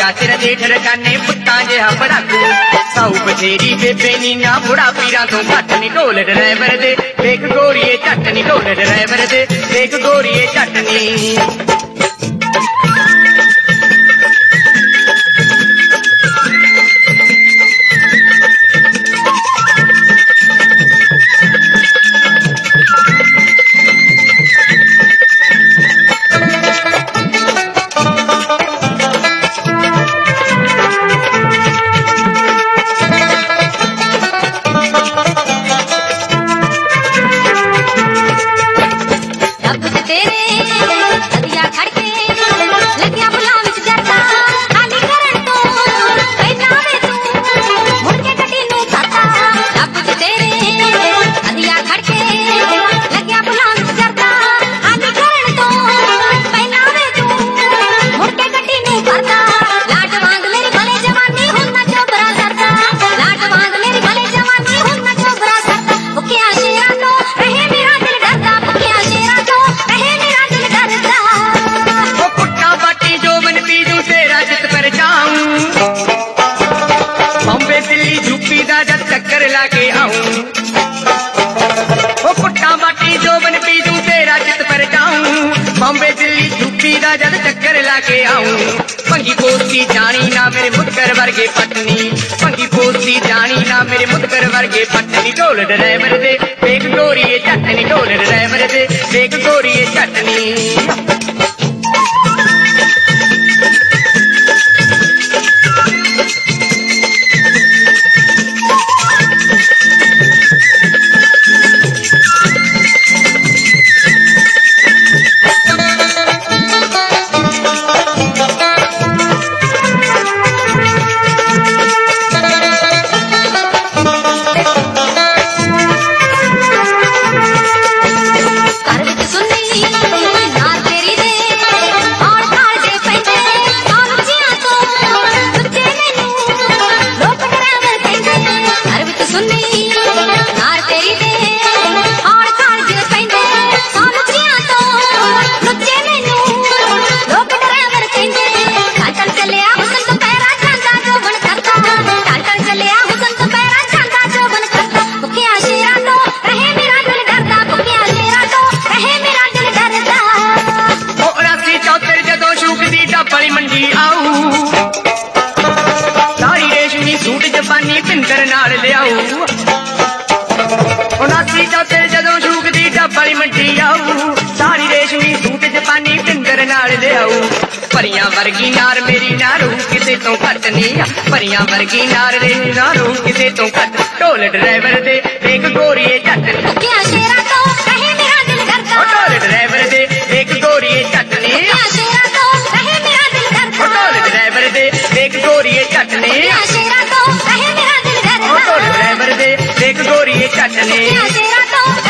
बड़ा तेरा जेठ रखाने पुत्तां जिहा पड़ाकू साऊ बथेरी बेबे नीना बुढ़ा पीरा तो घट नी ढोल ड्राइवर दे देख गोरीए झट नी ढोल ड्राइवर दे देख गोरीए झट नी बॉम्बे दिल्ली यूपी दा जद चक्कर लाके आऊं भंगी पोस्ती जानी ना मेरे मुदकर वर्गे पटनी भंगी पोस्ती जानी ना मेरे मुदकर वर्गे पटनी ढोल ड्राइवर दे देख गोरीए चटनी ढोल ड्राइवर दे देख गोरीए चटनी परियां वर्गी नार मेरी नारू किसे तो घट नी परियां वर्गी नार रे नारू किसे तो घट ढोल ड्राइवर दे देख गोरीए झट क्या शेरा तो कहे मेरा दिल करता ढोल ड्राइवर दे देख गोरीए झट नी क्या शेरा तो कहे मेरा दिल करता ढोल ड्राइवर दे देख गोरीए झट नी क्या शेरा तो कहे मेरा दिल करता ढोल ड्राइवर दे देख गोरीए झट नी क्या शेरा तो